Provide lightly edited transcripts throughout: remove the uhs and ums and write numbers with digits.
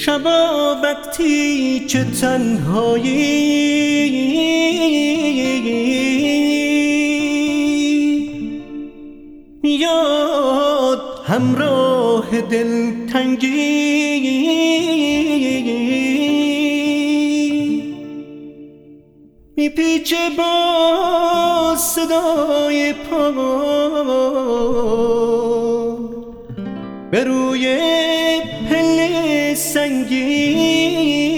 شبا وقتی که تنهایی میاد همراه دلتنگی، میپیچه با صدای پا به روی پله سنگی.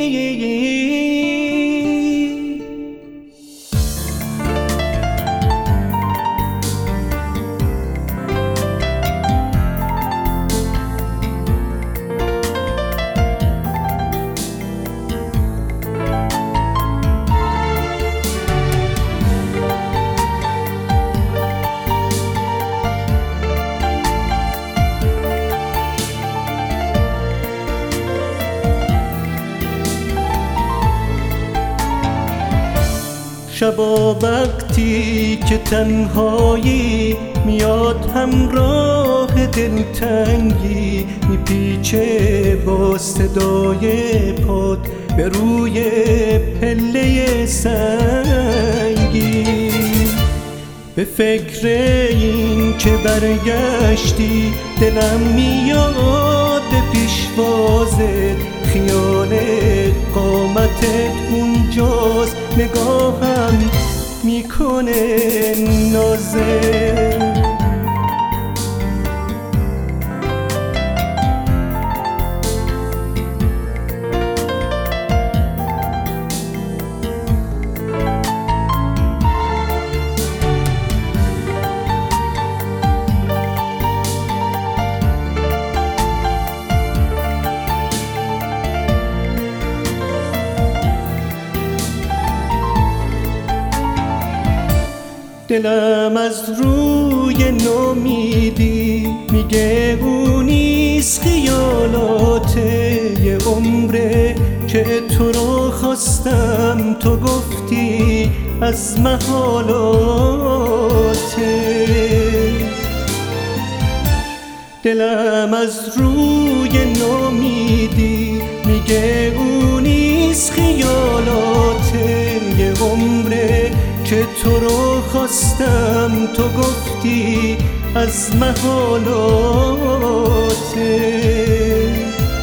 شبا وقتی که تنهایی میاد همراه دلتنگی، میپیچه با صدای پات به روی پله سنگی. به فکر این که برگشتی دلم میاد پیشوازت، خیال قامتت اونجاست، نگاهم میکنه نازه. دلم از روی نومیدی میگه اون نیست، خیالاته یه عمره که تو رو خواستم، تو گفتی از محالاته. دلم از روی نومیدی میگه اون نیست، خیالاته یه عمره که تو رو خواستم، تو گفتی از محالاته.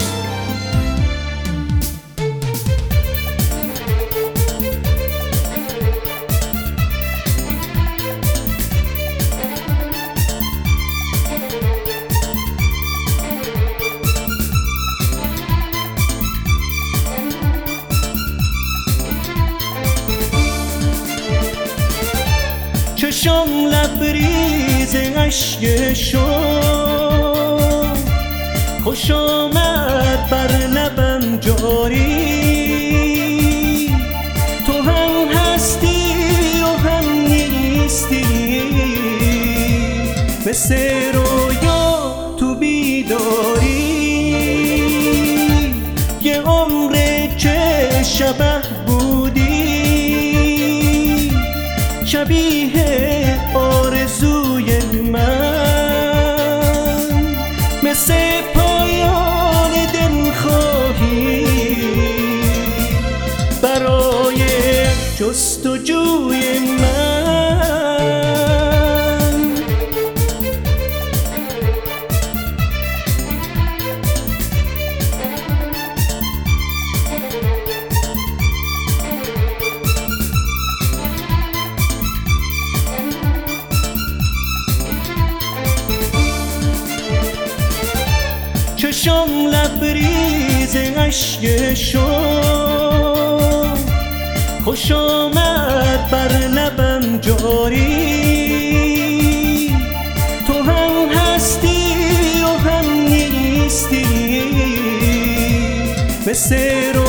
چشم لبریز اشک شد، خوش آمد بر لبم جاری. تو هم هستی و هم نیستی، مثل رویا تو بیداری. یه عمره که شبه بودی، شبیه آرزوی من، مثل پایان دلخواهی برای جستجوی من. چشم لبریز اشک شد، خوش آمد بر لبم جاری. تو هم هستی و هم نیستی، مثل